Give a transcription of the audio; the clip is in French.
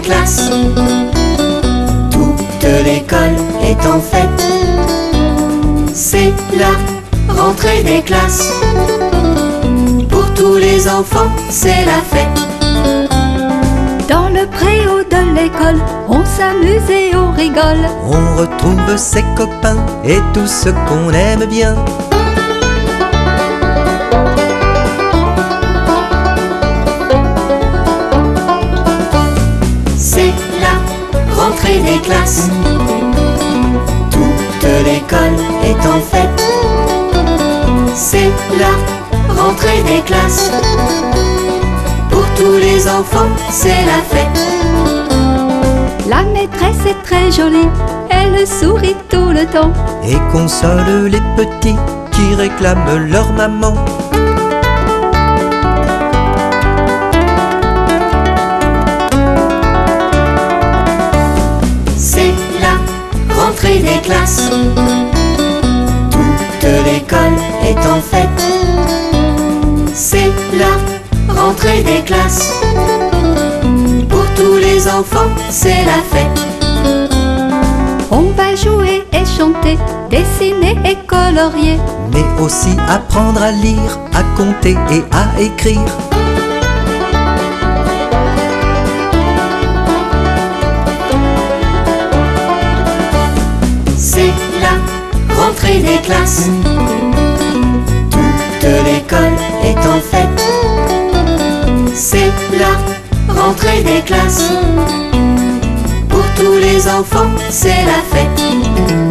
classes. Toute l'école est en fête. C'est la rentrée des classes. Pour tous les enfants, c'est la fête. Dans le préau de l'école, on s'amuse et on rigole. On retrouve ses copains et tout ce qu'on aime bien. C'est la rentrée des classes. Toute l'école est en fête. C'est la rentrée des classes. Pour tous les enfants, c'est la fête. La maîtresse est très jolie, elle sourit tout le temps et console les petits qui réclament leur maman. C'est la rentrée des classes. Toute l'école est en fête. C'est la rentrée des classes. Pour tous les enfants, c'est la fête. On va jouer et chanter, dessiner et colorier, mais aussi apprendre à lire, à compter et à écrire. C'est la rentrée des classes. Toute l'école est en fête. C'est la rentrée des classes. Pour tous les enfants, c'est la fête.